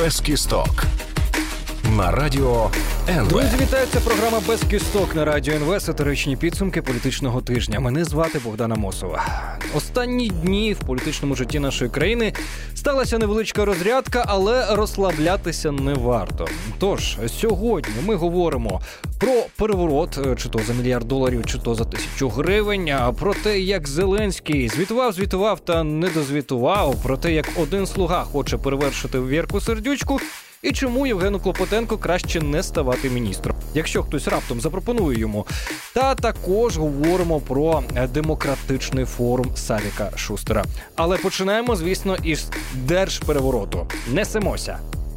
Без кісток. На радіо НВ. Друзі, вітаю, це програма «Без кісток» на радіо НВ. Сатиричні підсумки політичного тижня. Мене звати Богдана Мосова. Останні дні в політичному житті нашої країни сталася невеличка розрядка, але розслаблятися не варто. Тож, сьогодні ми говоримо про переворот, чи то за $1 мільярд, чи то за 1000 гривень, про те, як Зеленський звітував та не дозвітував, про те, як один слуга хоче перевершити Вірку Сердючку, і чому Євгену Клопотенку краще не ставати міністром, якщо хтось раптом запропонує йому. Та також говоримо про демократичний форум Савіка Шустера. Але починаємо, звісно, із держперевороту. Несемося.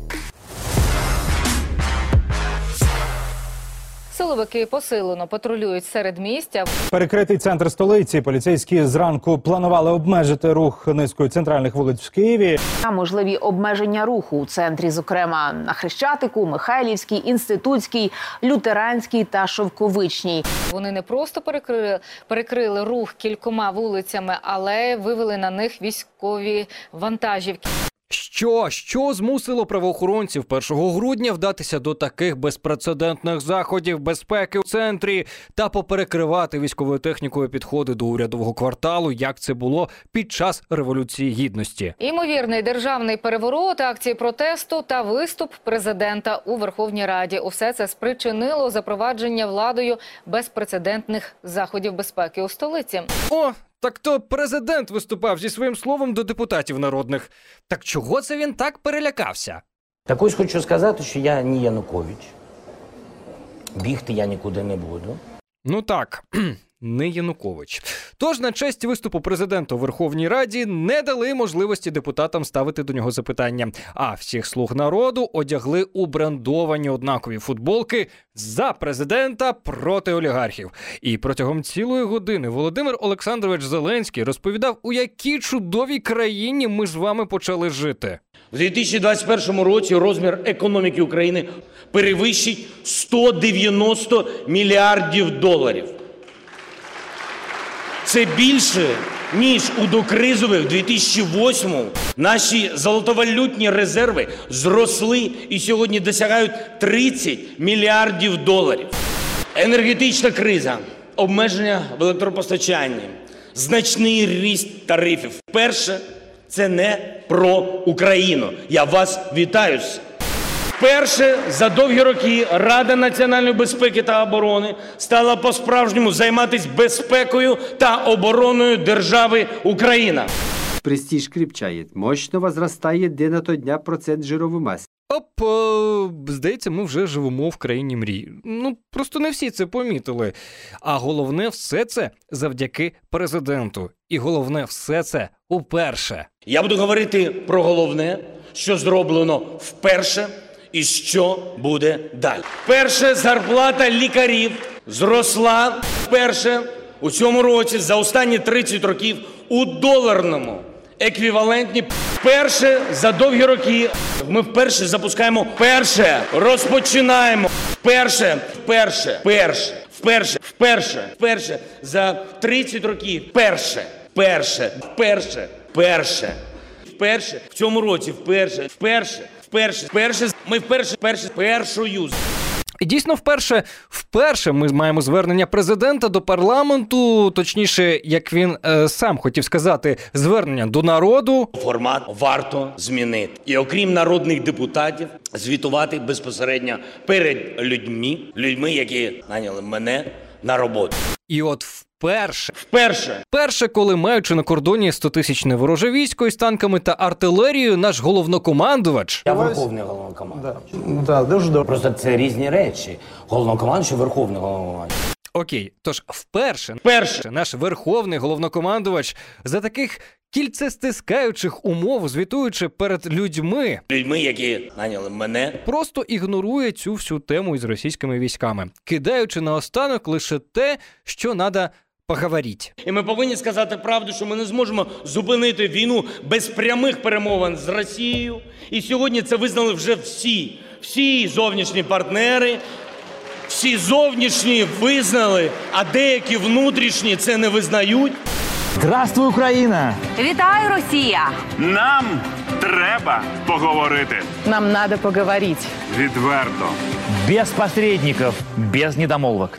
Силовики посилено патрулюють середмістя. Перекритий центр столиці. Поліцейські зранку планували обмежити рух низкою центральних вулиць в Києві. Можливі обмеження руху у центрі, зокрема на Хрещатику, Михайлівській, Інститутській, Лютеранській та Шовковичній. Вони не просто перекрили рух кількома вулицями, але вивели на них військові вантажівки. Що змусило правоохоронців 1 грудня вдатися до таких безпрецедентних заходів безпеки у центрі та поперекривати військовою технікою підходи до урядового кварталу, як це було під час Революції Гідності? Імовірний державний переворот, акції протесту та виступ президента у Верховній Раді. Усе це спричинило запровадження владою безпрецедентних заходів безпеки у столиці. Так то президент виступав зі своїм словом до депутатів народних. Так чого це він так перелякався? Так ось хочу сказати, що я не Янукович. Бігти я нікуди не буду. Ну так, не Янукович. Тож на честь виступу президента у Верховній Раді не дали можливості депутатам ставити до нього запитання. А всіх слуг народу одягли у брендовані однакові футболки «За президента, проти олігархів». І протягом цілої години Володимир Олександрович Зеленський розповідав, у якій чудовій країні ми з вами почали жити. У 2021 році розмір економіки України перевищить $190 мільярдів. Це більше, ніж у докризових 2008-му. Наші золотовалютні резерви зросли і сьогодні досягають $30 мільярдів. Енергетична криза, обмеження в електропостачанні, значний ріст тарифів. Перше, це не про Україну. Я вас вітаю. Вперше за довгі роки Рада національної безпеки та оборони стала по-справжньому займатися безпекою та обороною держави Україна. Престиж крепчает, мощно возрастает день ото дня процент жировой массы. Здається, ми вже живемо в країні мрій. Просто не всі це помітили. А головне, все це завдяки президенту. І головне, все це уперше. Я буду говорити про головне, що зроблено вперше і що буде далі. Перше, зарплата лікарів зросла вперше у цьому році за останні 30 років у доларному еквіваленті. Вперше за довгі роки ми вперше розпочинаємо. Вперше за 30 років. Вперше в цьому році ми першою. І дійсно вперше ми маємо звернення президента до парламенту, точніше, як він сам хотів сказати, звернення до народу. Формат варто змінити. І окрім народних депутатів, звітувати безпосередньо перед людьми, які наняли мене на роботу. І от вперше, коли, маючи на кордоні 100-тисячне вороже військо із танками та артилерією, наш головнокомандувач... Я верховний головнокомандувач. Да, дуже добре. Просто це різні речі. Головнокомандувач і верховний головнокомандувач. Окей, тож вперше наш верховний головнокомандувач за таких кільцестискаючих умов, звітуючи перед людьми, які наняли мене, просто ігнорує цю всю тему із російськими військами, кидаючи наостанок лише те, що треба поговорити. І ми повинні сказати правду, що ми не зможемо зупинити війну без прямих перемовин з Росією. І сьогодні це визнали вже всі зовнішні партнери. Всі зовнішні визнали, а деякі внутрішні це не визнають. Здравствуй, Україна! Вітаю, Росія! Нам треба поговорити. Нам надо поговорити. Відверто. Без посередників, без недомолвок.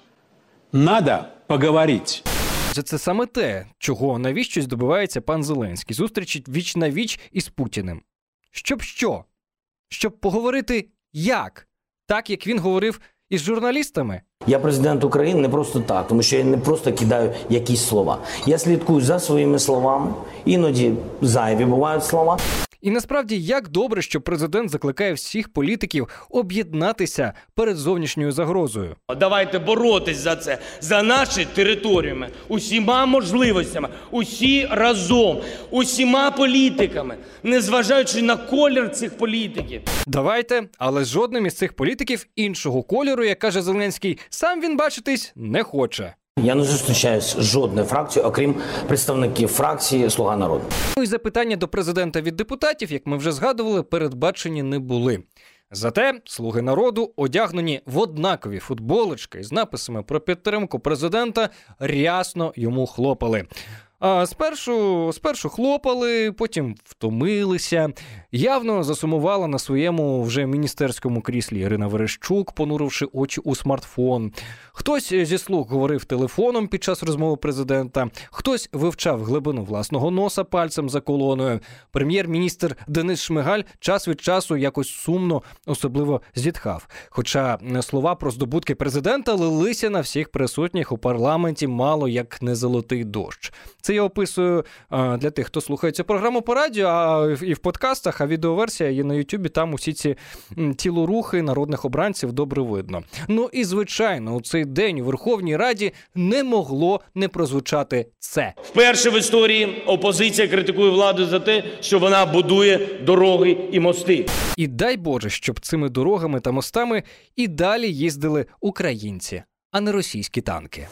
Надо поговорить. Це саме те, чого навіщось добивається пан Зеленський. Зустрічі віч-на-віч із Путіним. Щоб що? Щоб поговорити як? Так, як він говорив із журналістами? Я президент України не просто так, тому що я не просто кидаю якісь слова. Я слідкую за своїми словами, іноді зайві бувають слова. І насправді, як добре, що президент закликає всіх політиків об'єднатися перед зовнішньою загрозою. Давайте боротись за це, за наші територіями, усіма можливостями, усі разом, усіма політиками, незважаючи на колір цих політиків. Давайте, але жодним із цих політиків іншого кольору, як каже Зеленський, сам він бачитись не хоче. Я не зустрічаюсь з жодною фракцією, окрім представників фракції «Слуга народу». Ну і запитання до президента від депутатів, як ми вже згадували, передбачені не були. Зате «Слуги народу», одягнені в однакові футболочки з написами про підтримку президента, рясно йому хлопали. А спершу хлопали, потім втомилися. Явно засумувала на своєму вже міністерському кріслі Ірина Верещук, понуривши очі у смартфон. Хтось зі слуг говорив телефоном під час розмови президента, хтось вивчав глибину власного носа пальцем за колоною. Прем'єр-міністр Денис Шмигаль час від часу якось сумно особливо зітхав. Хоча слова про здобутки президента лилися на всіх присутніх у парламенті мало як не золотий дощ. Це я описую для тих, хто слухає цю програму по радіо, і в подкастах, а відеоверсія є на Ютубі, там усі ці тілорухи народних обранців добре видно. Ну і, звичайно, у цей день у Верховній Раді не могло не прозвучати це. Вперше в історії опозиція критикує владу за те, що вона будує дороги і мости. І дай Боже, щоб цими дорогами та мостами і далі їздили українці, а не російські танки.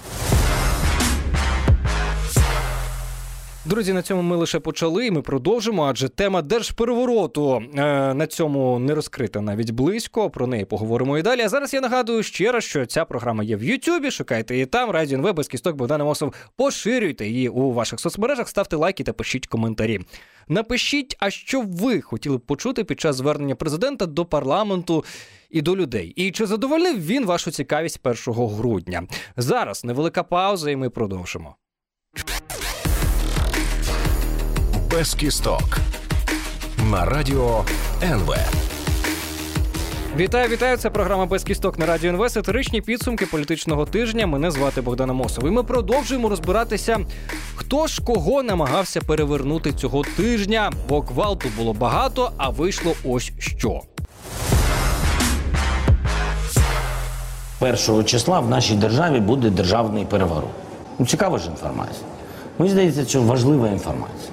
Друзі, на цьому ми лише почали, і ми продовжимо, адже тема держперевороту на цьому не розкрита навіть близько, про неї поговоримо і далі. А зараз я нагадую ще раз, що ця програма є в Ютубі, шукайте її там, Радіо НВ, без кісток, Богдан Амосов, поширюйте її у ваших соцмережах, ставте лайки та пишіть коментарі. Напишіть, а що ви хотіли б почути під час звернення президента до парламенту і до людей. І чи задовольнив він вашу цікавість 1 грудня? Зараз невелика пауза, і ми продовжимо. Без кісток. На Радіо НВ. Вітаю, це програма «Без кісток» на Радіо НВ, сатиричні підсумки політичного тижня. Мене звати Богдан Амосов. І ми продовжуємо розбиратися, хто ж кого намагався перевернути цього тижня, бо гвалту було багато, а вийшло ось що. 1 числа в нашій державі буде державний переворот. Цікава ж інформація. Мені здається, що важлива інформація.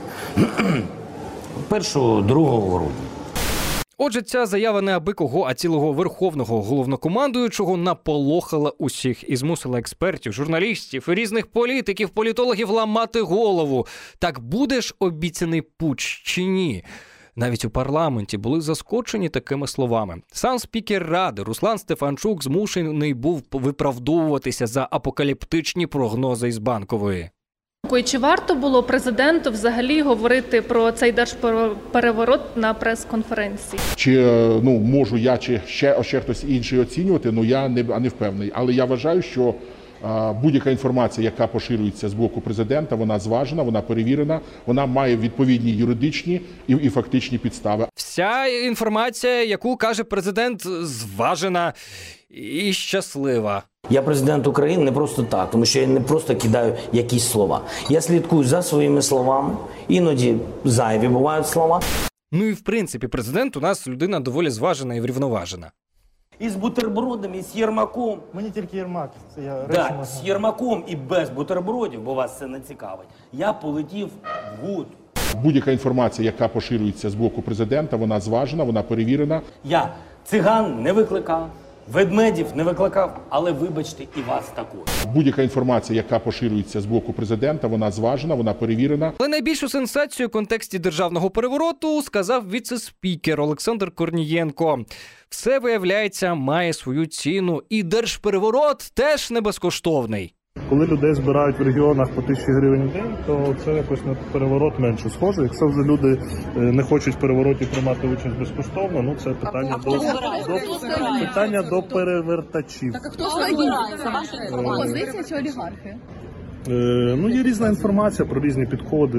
1-2 грудня. Отже, ця заява не аби кого, а цілого верховного головнокомандуючого наполохала усіх і змусила експертів, журналістів і різних політиків, політологів ламати голову. Так буде ж обіцяний путч чи ні? Навіть у парламенті були заскочені такими словами. Сам спікер Ради Руслан Стефанчук змушений був виправдовуватися за апокаліптичні прогнози із Банкової. Чи варто було президенту взагалі говорити про цей держпереворот на прес-конференції? Чи можу я, чи ще хтось інший оцінювати, я не впевнений. Але я вважаю, що будь-яка інформація, яка поширюється з боку президента, вона зважена, вона перевірена, вона має відповідні юридичні і фактичні підстави. Вся інформація, яку каже президент, зважена і щаслива. Я президент України не просто так, тому що я не просто кидаю якісь слова. Я слідкую за своїми словами, іноді зайві бувають слова. Ну і в принципі президент у нас людина доволі зважена і врівноважена. І з бутербродом, і з Єрмаком. Мені тільки Єрмак. Це я Так, з Єрмаком і без бутербродів, бо вас це не цікавить. Я полетів в ГУД. Будь-яка інформація, яка поширюється з боку президента, вона зважена, вона перевірена. Я циган не викликав, ведмедів не викликав, але вибачте, і вас також. Будь-яка інформація, яка поширюється з боку президента, вона зважена, вона перевірена. Але найбільшу сенсацію у контексті державного перевороту сказав віце-спікер Олександр Корнієнко. Все, виявляється, має свою ціну, і держпереворот теж не безкоштовний. Коли людей збирають в регіонах по 1000 гривень в день, то це якось на переворот менше схоже. Якщо вже люди не хочуть в перевороті приймати участь безкоштовно, ну це питання до перевертачів. Так а хто збирає? Це ваша опозиція чи олігархи? Ну, є різна інформація про різні підходи,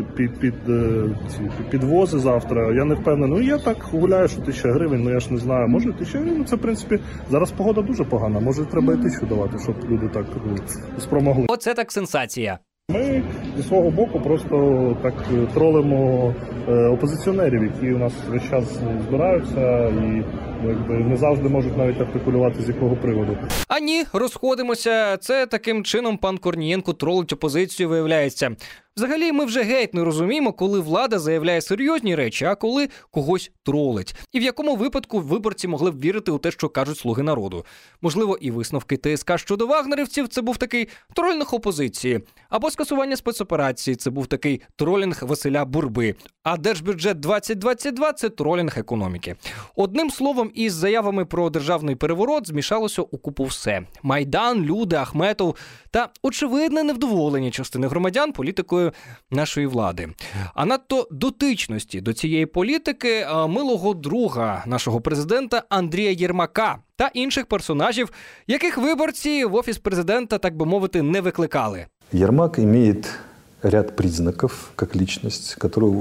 підвози завтра. Я не впевнений. Ну, я так гуляю, що 1000 гривень, ну я ж не знаю. Може 1000 гривень, це в принципі, зараз погода дуже погана. Може треба і 1000 давати, щоб люди так спромогли. Оце так сенсація. Ми зі свого боку просто так тролимо опозиціонерів, які у нас весь час збираються і якби не завжди можуть навіть артикулювати, з якого приводу. А ні, розходимося. Це таким чином пан Корнієнко тролить опозицію, виявляється. Взагалі, ми вже геть не розуміємо, коли влада заявляє серйозні речі, а коли когось тролить. І в якому випадку виборці могли б вірити у те, що кажуть «Слуги народу». Можливо, і висновки ТСК щодо вагнерівців – це був такий тролінг опозиції. Або скасування спецоперації – це був такий тролінг Василя Бурби. А Держбюджет 2022 – це тролінг економіки. Одним словом, із заявами про державний переворот змішалося у купу все. Майдан, люди, Ахметов та очевидне невдоволення частини громадян політикою нашої влади. А надто дотичності до цієї політики милого друга нашого президента Андрія Єрмака та інших персонажів, яких виборці в Офіс президента, так би мовити, не викликали. Ермак имеет ряд признаков как личность, которые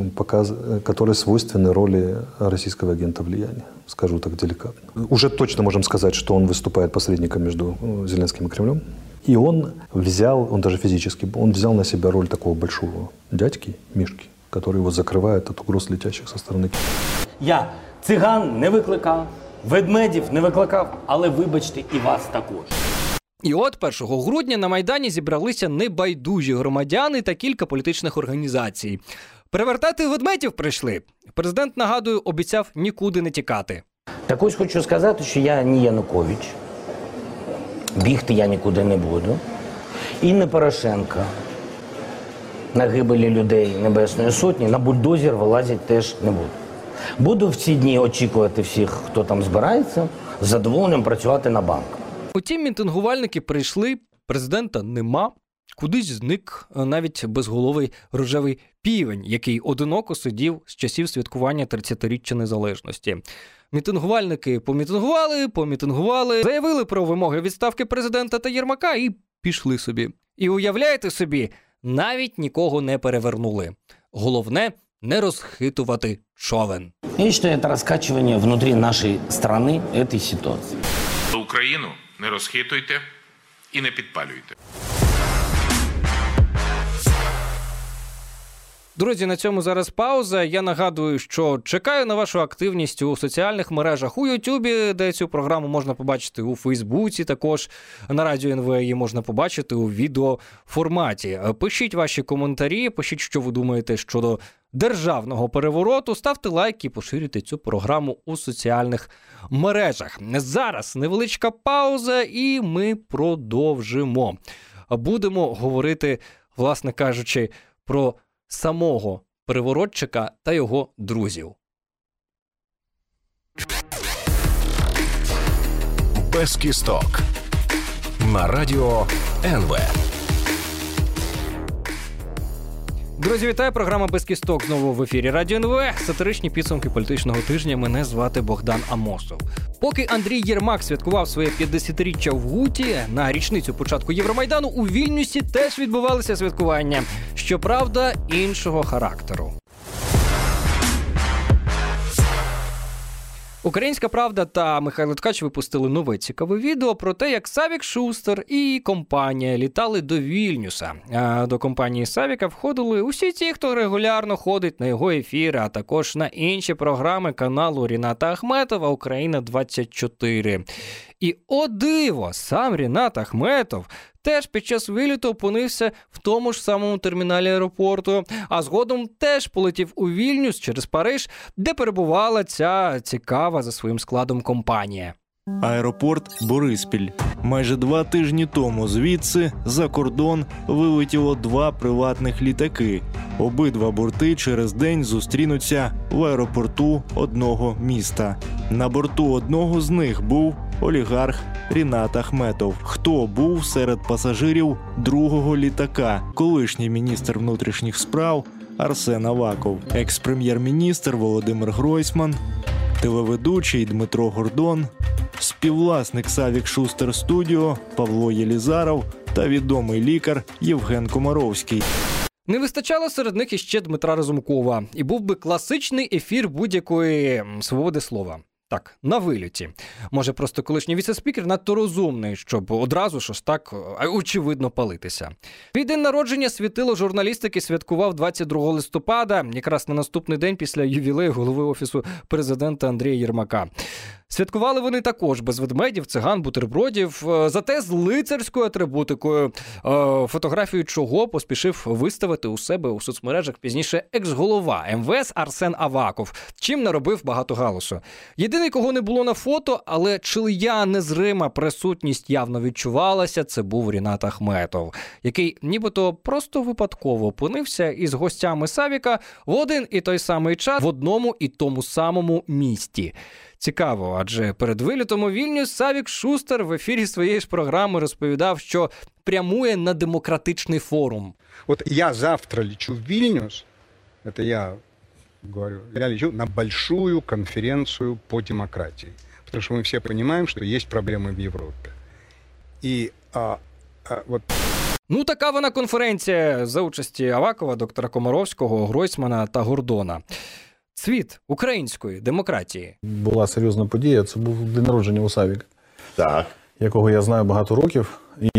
свойственны роли российского агента влияния, скажу так деликатно. Уже точно можем сказать, что он выступает посредником между Зеленским и Кремлем. И он даже физически, он взял на себя роль такого большого дядьки, Мишки, который его закрывает от угроз, летящих со стороны. Я циган не викликав, ведмедів не викликав, але вибачте і вас також. І от 1 грудня на Майдані зібралися небайдужі громадяни та кілька політичних організацій. Перевертати ведмедів прийшли. Президент, нагадую, обіцяв нікуди не тікати. Так ось хочу сказати, що я не Янукович. Бігти я нікуди не буду. І не Порошенко. На гибелі людей Небесної Сотні на бульдозер вилазять теж не буду. Буду в ці дні очікувати всіх, хто там збирається, з задоволенням працювати на банк. Утім, мітингувальники прийшли, президента нема, кудись зник навіть безголовий рожевий півень, який одиноко сидів з часів святкування 30-річчя незалежності. Мітингувальники помітингували, заявили про вимоги відставки президента та Єрмака і пішли собі. І уявляєте собі, навіть нікого не перевернули. Головне – не розхитувати човен. Я считаю, это раскачивание внутри нашей страны этой ситуации. Україну не розхитуйте і не підпалюйте. Друзі, на цьому зараз пауза. Я нагадую, що чекаю на вашу активність у соціальних мережах, у Ютубі, де цю програму можна побачити, у Фейсбуці, також на Радіо НВ її можна побачити у відеоформаті. Пишіть ваші коментарі, пишіть, що ви думаєте щодо державного перевороту, ставте лайк і поширюйте цю програму у соціальних мережах. Зараз невеличка пауза і ми продовжимо. Будемо говорити, власне кажучи, про самого переворотчика та його друзів. Без кісток. На Радіо НВ. Друзі, вітаю! Програма «Без кісток» знову в ефірі Радіо НВ. Сатиричні підсумки політичного тижня. Мене звати Богдан Амосов. Поки Андрій Єрмак святкував своє 50-річчя в Гуті, на річницю початку Євромайдану у Вільнюсі теж відбувалися святкування. Щоправда, іншого характеру. Українська Правда та Михайло Ткач випустили нове цікаве відео про те, як Савік Шустер і компанія літали до Вільнюса. До компанії Савіка входили усі ті, хто регулярно ходить на його ефіри, а також на інші програми каналу Ріната Ахметова «Україна-24». І, о диво, сам Рінат Ахметов теж під час виліту опинився в тому ж самому терміналі аеропорту, а згодом теж полетів у Вільнюс через Париж, де перебувала ця цікава за своїм складом компанія. Аеропорт Бориспіль. Майже 2 тижні тому звідси, за кордон, вилетіло 2 приватних літаки. Обидва борти через день зустрінуться в аеропорту одного міста. На борту одного з них був олігарх Рінат Ахметов. Хто був серед пасажирів другого літака? Колишній міністр внутрішніх справ Арсен Аваков, екс-прем'єр-міністр Володимир Гройсман, телеведучий Дмитро Гордон, співвласник Савік Шустер Студіо Павло Єлізаров та відомий лікар Євген Комаровський. Не вистачало серед них іще Дмитра Разумкова. І був би класичний ефір будь-якої свободи слова. Так, на виліті. Може, просто колишній віце-спікер надто розумний, щоб одразу ж так очевидно палитися. Свій день народження світило журналістики святкував 22 листопада, якраз на наступний день після ювілею голови Офісу президента Андрія Єрмака. Святкували вони також без ведмедів, циган, бутербродів, зате з лицарською атрибутикою, фотографію чого поспішив виставити у себе у соцмережах пізніше екс-голова МВС Арсен Аваков, чим наробив багато галасу. Єдиний, кого не було на фото, але чия незрима присутність явно відчувалася, це був Рінат Ахметов, який нібито просто випадково опинився із гостями Савіка в один і той самий час в одному і тому самому місті. Цікаво, адже перед вилітом у Вільнюс Савік Шустер в ефірі своєї ж програми розповідав, що прямує на демократичний форум. От я завтра лечу в Вильнюс, это я говорю, я лечу на большую конференцию по демократии, потому что мы все понимаем, что есть проблемы в Европе. И вот... Ну, така вона конференція за участі Авакова, доктора Комаровського, Гройсмана та Гордона. Цвіт української демократії. Була серйозна подія, це був день народження у Савіка, так, якого я знаю багато років.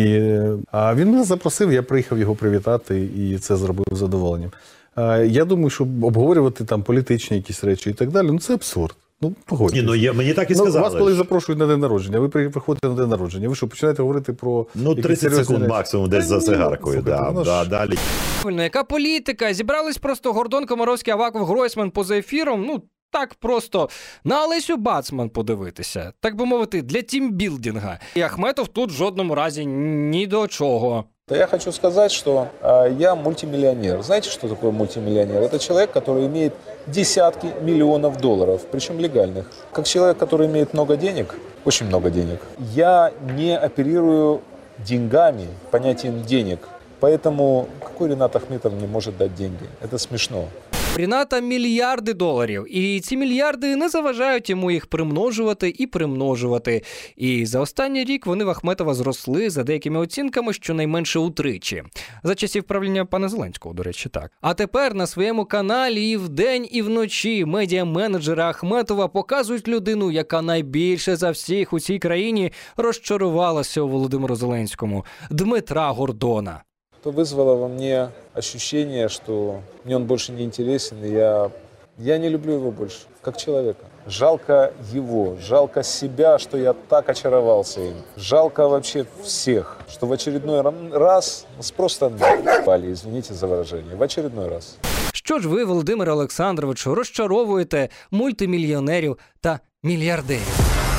А він мене запросив, я приїхав його привітати і це зробив з задоволенням. Я думаю, що обговорювати там політичні якісь речі і так далі, це абсурд. Погодьтесь. Мені так і сказали. Вас коли запрошують на день народження, ви приходите на день народження, ви що, починаєте говорити про... 30 секунд максимум десь за цигаркою, далі. Яка політика? Зібрались просто Гордон, Комаровський, Аваков, Гройсман поза ефіром, так просто на Олесю Бацман подивитися, так би мовити, для тімбілдинга. І Ахметов тут в жодному разі ні до чого. Я хочу сказать, что я мультимиллионер. Знаете, что такое мультимиллионер? Это человек, который имеет десятки миллионов долларов, причем легальных. Как человек, который имеет много денег, очень много денег, я не оперирую деньгами, понятием денег. Поэтому какой Ринат Ахметов не может дать деньги? Это смешно. Ріната мільярди доларів, і ці мільярди не заважають йому їх примножувати і примножувати. І за останній рік вони в Ахметова зросли за деякими оцінками щонайменше утричі. За часів правління пана Зеленського, до речі, так. А тепер на своєму каналі і вдень, і вночі медіа-менеджери Ахметова показують людину, яка найбільше за всіх у цій країні розчарувалася у Володимиру Зеленському – Дмитра Гордона. Это вызвало во мне ощущение, что мне он больше не интересен, и я не люблю его больше, как человека. Жалко его, жалко себя, что я так очаровался им. Жалко вообще всех, что в очередной раз просто напали, извините за выражение, в очередной раз. Що ж ви, Володимире Олександровичу, розчаровуєте мультимільйонерів та мільярдерів?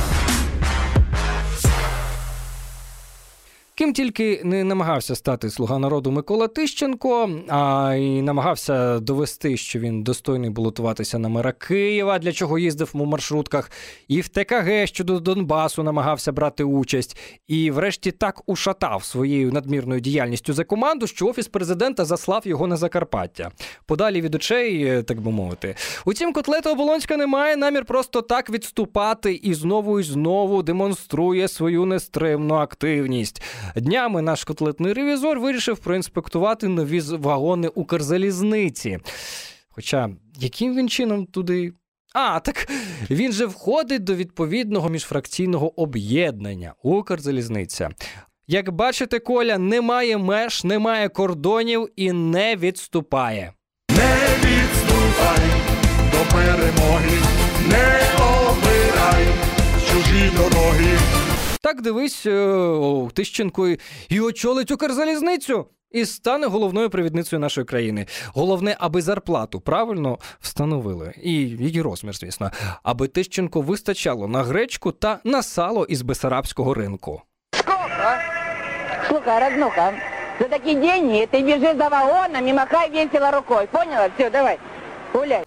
Ким тільки не намагався стати «Слуга народу» Микола Тищенко, а й намагався довести, що він достойний балотуватися на мера Києва, для чого їздив у маршрутках, і в ТКГ щодо Донбасу намагався брати участь, і врешті так ушатав своєю надмірною діяльністю за команду, що Офіс президента заслав його на Закарпаття. Подалі від очей, так би мовити. Утім, Котлета Оболонська не має намір просто так відступати і знову демонструє свою нестримну активність. Днями наш котлетний ревізор вирішив проінспектувати нові вагони Укрзалізниці. Хоча, яким він чином туди... Так він же входить до відповідного міжфракційного об'єднання Укрзалізниця. Як бачите, Коля, немає меж, немає кордонів і не відступає. Не відступай до перемоги, не обирай чужі дороги. Так, дивись, Тищенко і очолить Укрзалізницю. і стане головною провідницею нашої країни. Головне, аби зарплату правильно встановили. І її розмір, звісно. Аби Тищенко вистачало на гречку та на сало із бессарабського ринку. Слухай, роднуха, за такі деньги ти біжи за вагоном і махай весело рукою. Поняла? Все, давай, гуляй.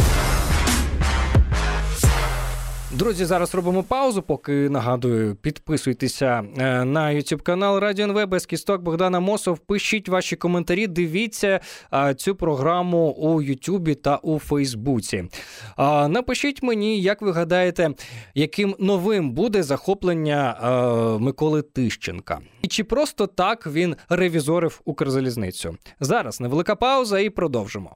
Друзі, зараз робимо паузу, поки, нагадую, підписуйтеся на YouTube канал Радіо НВ, без кісток, Богдан Амосов, пишіть ваші коментарі, дивіться цю програму у YouTube та у Фейсбуці. Напишіть мені, як ви гадаєте, яким новим буде захоплення Миколи Тищенка. І чи просто так він ревізорив Укрзалізницю. Зараз невелика пауза і продовжимо.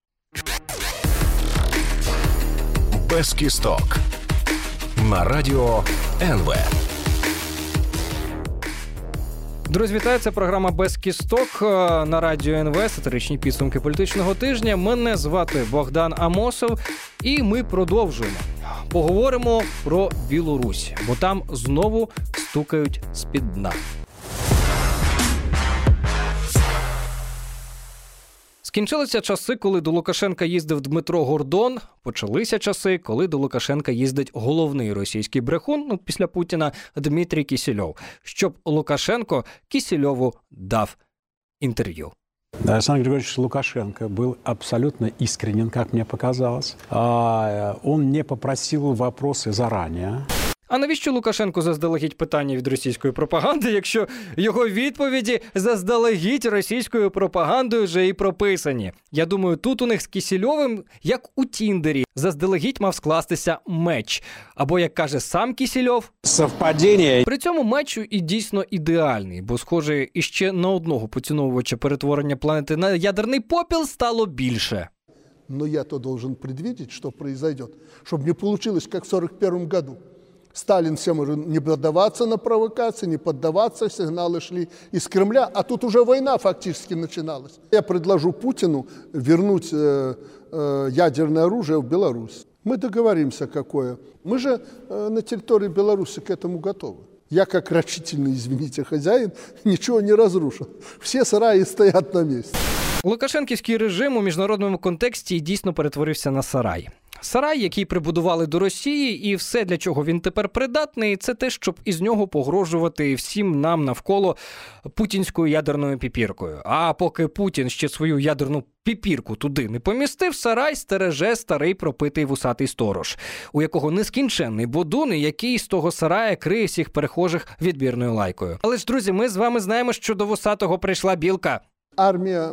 Без кісток. На Радіо НВ. Друзі, вітаю, це програма «Без кісток» на Радіо НВ, сатиричні підсумки політичного тижня. Мене звати Богдан Амосов, і ми продовжуємо. Поговоримо про Білорусь, бо там знову стукають з-під дна. Скінчилися часи, коли до Лукашенка їздив Дмитро Гордон. Почалися часи, коли до Лукашенка їздить головний російський брехун, після Путіна, Дмитрій Кісельов. Щоб Лукашенко Кісельову дав інтерв'ю. Александр Григорьевич Лукашенко был абсолютно искренен, как мне показалось. Он не попросил вопросы заранее. А навіщо Лукашенку заздалегідь питання від російської пропаганди, якщо його відповіді заздалегідь російською пропагандою вже і прописані? Я думаю, тут у них з Кісельовим, як у Тіндері, заздалегідь мав скластися меч. Або, як каже сам Кісельов, совпадіння. При цьому меч і дійсно ідеальний, бо, схоже, іще на одного поціновувача перетворення планети на ядерний попіл стало більше. Но я-то должен предвидеть, что произойдет, чтобы не получилось, как в 1941 году. Сталин всем говорил, не поддаваться на провокации, не поддаваться, сигналы шли из Кремля, а тут уже война фактически начиналась. Я предложу Путину вернуть ядерное оружие в Беларусь. Мы договоримся, какое. Мы же на территории Беларуси к этому готовы. Я, как рачительный, извините, хозяин, ничего не разрушил. Все сараи стоят на месте. Лукашенківський режим у міжнародному контексті дійсно перетворився на сарай. Сарай, який прибудували до Росії, і все, для чого він тепер придатний, це те, щоб із нього погрожувати всім нам навколо путінською ядерною піпіркою. А поки Путін ще свою ядерну піпірку туди не помістив, сарай стереже старий пропитий вусатий сторож, у якого нескінченний бодун, який з того сарая криє всіх перехожих відбірною лайкою. Але ж, друзі, ми з вами знаємо, що до вусатого прийшла білка. Армия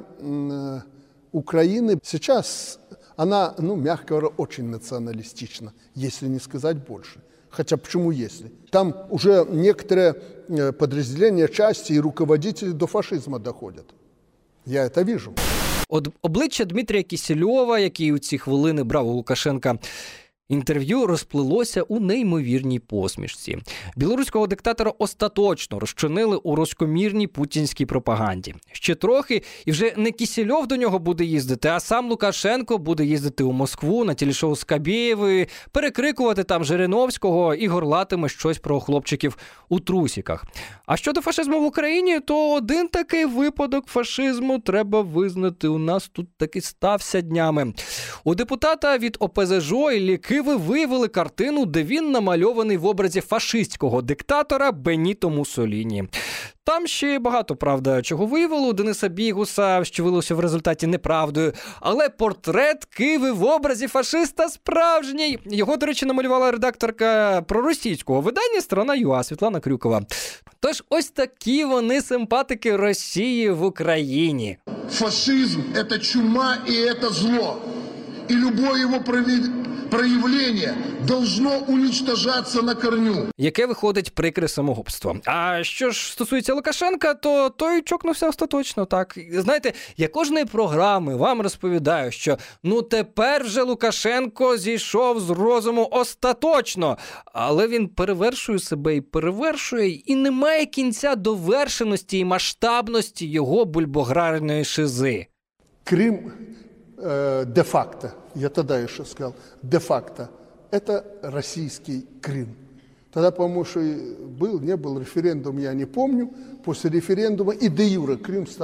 Украины сейчас, она, мягко говоря, очень националистична, если не сказать больше. Хотя почему если? Там уже некоторые подразделения, части и руководители до фашизма доходят. Я это вижу. Обличчя Дмитрія Кісельова, який у ці хвилини брав у Лукашенка інтерв'ю, розплилося у неймовірній посмішці. Білоруського диктатора остаточно розчинили у розкомірній путінській пропаганді. Ще трохи, і вже не Кісельов до нього буде їздити, а сам Лукашенко буде їздити у Москву на телешоу Скабєєвої, перекрикувати там Жириновського і горлатиме щось про хлопчиків у трусіках. А щодо фашизму в Україні, то один такий випадок фашизму, треба визнати, у нас тут таки стався днями. У депутата від ОПЗЖ Іллі Киви виявили картину, де він намальований в образі фашистського диктатора Беніто Муссоліні. Там ще багато, правда, чого виявило у Дениса Бігуса, що виявилося в результаті неправдою. Але портрет Киви в образі фашиста справжній. Його, до речі, намалювала редакторка проросійського видання «Страна.ua» Світлана Крюкова. Тож ось такі вони симпатики Росії в Україні. Фашизм – это чума и это зло. И любое его проявление должно уничтожаться на корню. Яке виходить прикре самогубство. А що ж стосується Лукашенка, то той чокнувся остаточно, так. Знаєте, я кожної програми вам розповідаю, що тепер вже Лукашенко зійшов з розуму остаточно. Але він перевершує себе і перевершує, і немає кінця довершеності і масштабності його бульбограрної шизи. Крым де-факто, я тогда еще сказал, де-факто, это российский Крым. Тогда, по-моему, что был, не был референдум, я не помню. После референдума и де-юре Крым стал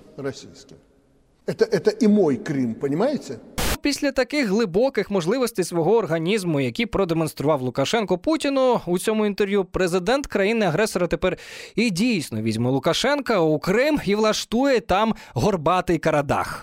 российским. Это и мой Крым, понимаете? Після таких глибоких можливостей свого організму, які продемонстрував Лукашенко Путіну у цьому інтерв'ю, президент країни-агресора тепер і дійсно візьме Лукашенка у Крим і влаштує там горбатий Карадах.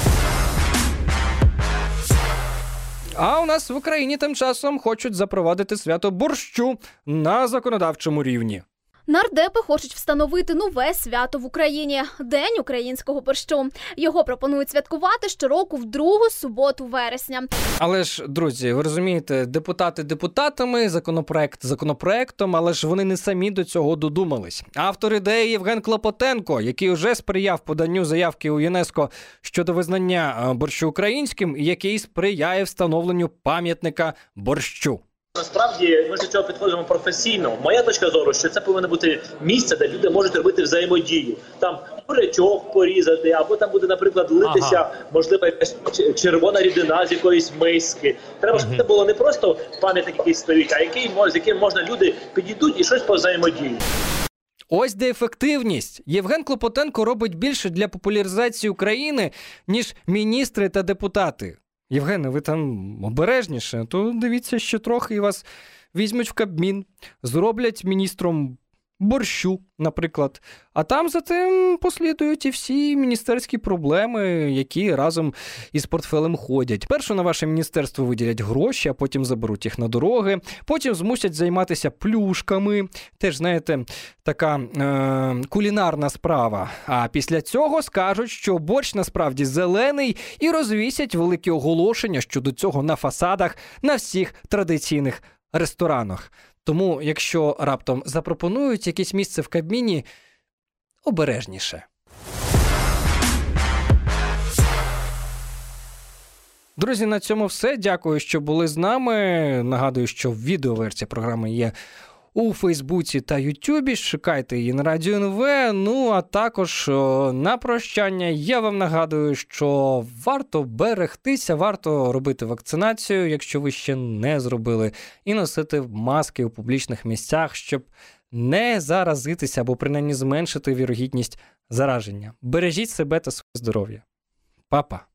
А у нас в Україні тим часом хочуть запровадити свято борщу на законодавчому рівні. Нардепи хочуть встановити нове свято в Україні – День українського борщу. Його пропонують святкувати щороку в другу суботу вересня. Але ж, друзі, ви розумієте, депутати депутатами, законопроект законопроектом, але ж вони не самі до цього додумались. Автор ідеї Євген Клопотенко, який вже сприяв поданню заявки у ЮНЕСКО щодо визнання борщу українським, і який сприяє встановленню пам'ятника борщу. Насправді ми до цього підходимо професійно. Моя точка зору, що це повинно бути місце, де люди можуть робити взаємодію. Там бурячок порізати, або там буде, наприклад, литися, можливо, якась червона рідина з якоїсь миски. Треба, щоб це було не просто пам'ятник якийсь стоїть, а з яким можна люди підійдуть і щось позаємодіють. Ось де ефективність. Євген Клопотенко робить більше для популяризації України, ніж міністри та депутати. Євгене, ви там обережніше, то дивіться, що трохи і вас візьмуть в Кабмін, зроблять міністром борщу, наприклад. А там за тим послідують і всі міністерські проблеми, які разом із портфелем ходять. Першу на ваше міністерство виділять гроші, а потім заберуть їх на дороги. Потім змусять займатися плюшками. Теж, знаєте, така кулінарна справа. А після цього скажуть, що борщ насправді зелений, і розвісять великі оголошення щодо цього на фасадах на всіх традиційних ресторанах. Тому, якщо раптом запропонують якесь місце в Кабміні, обережніше. Друзі, на цьому все. Дякую, що були з нами. Нагадую, що відеоверсія програми є у Фейсбуці та Ютубі. Шукайте її на Радіо НВ. Ну, а також на прощання я вам нагадую, що варто берегтися, варто робити вакцинацію, якщо ви ще не зробили, і носити маски у публічних місцях, щоб не заразитися або принаймні зменшити вірогідність зараження. Бережіть себе та своє здоров'я. Па-па.